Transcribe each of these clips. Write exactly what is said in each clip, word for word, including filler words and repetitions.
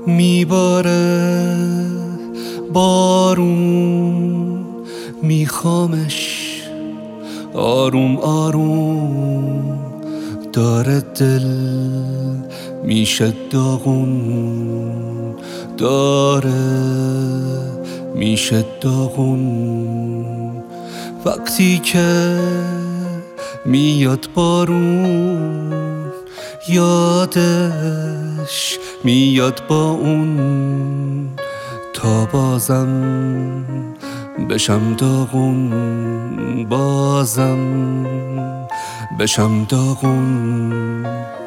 میباره بارون، میخوامش آروم آروم، داره دل میشه داغون، داره میشه داغون. وقتی که میاد بارون یادش میاد با اون، تا بازم بشم داغون، بازم بشم داغون.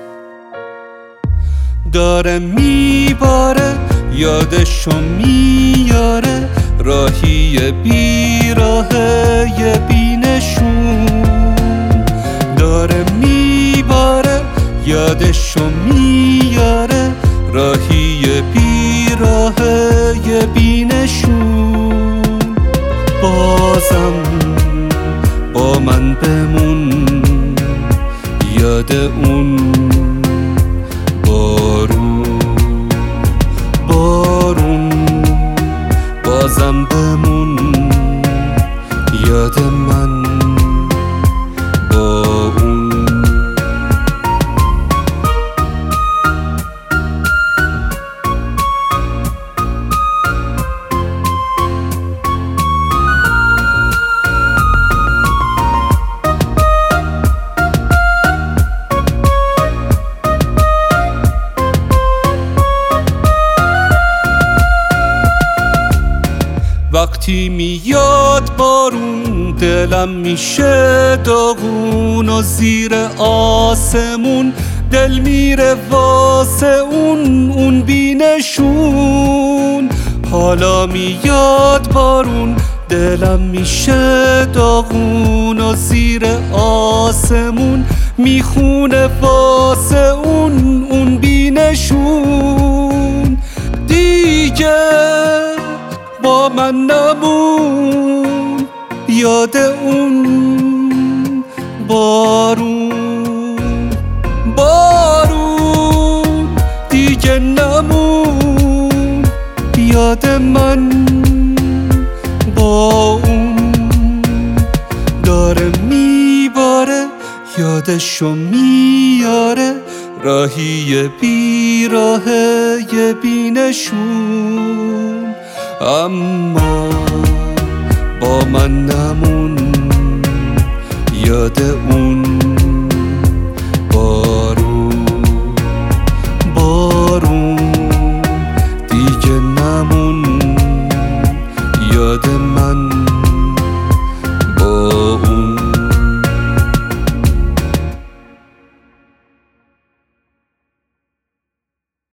داره میباره یادشو میاره، راهی بیراهه یه بینشون. داره میباره یادشو میاره، راهی بیراهه یه بینشون. بازم با من بمون، یاد اون بارون بارون. بازم بمون یاد من با اون. وقتی میاد بارون دلم میشه داغون، و زیر آسمون دل میره واسه اون اون بینشون. حالا میاد بارون دلم میشه داغون، و زیر آسمون میخونه واسه اون اون بینشون. دیگه با من نمون، یاد اون بارون بارون. دیگه نمون، یاد من با اون. داره میباره یادشو میاره، راهی بیراهه یه بینشون. اما با من نمون، یاد اون بارون بارون. دیگه نمون، یاد من